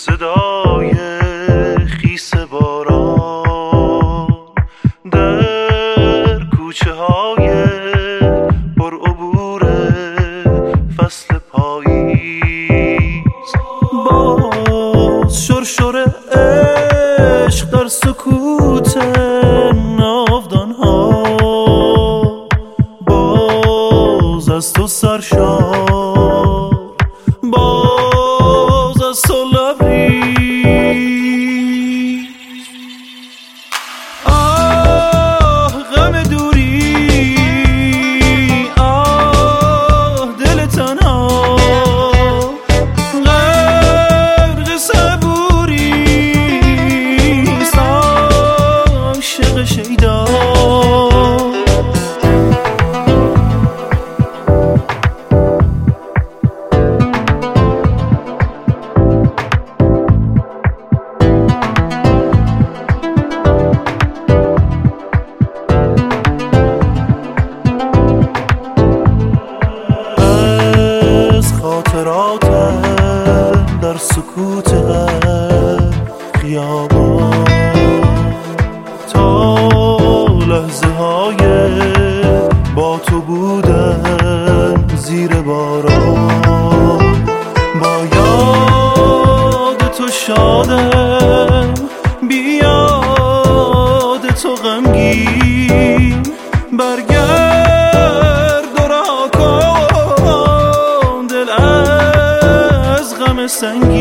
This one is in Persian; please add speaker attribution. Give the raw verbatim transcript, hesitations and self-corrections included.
Speaker 1: صدای خیس باران در کوچه های پر عبور فصل پاییز، باز شرشر عشق در سکوت ناودان ها، باز از تو سرشار، باز از تو لبریز. آه غم دوری، آه دل تنها، غرق صبوری است عاشق شیدا. خاطراتم در سکوت خیابان، تا لحظه های با تو بودن زیر باران، با یاد تو شادم، بی یاد تو غمگین، برگرد و رها کن دل از غم سنگین.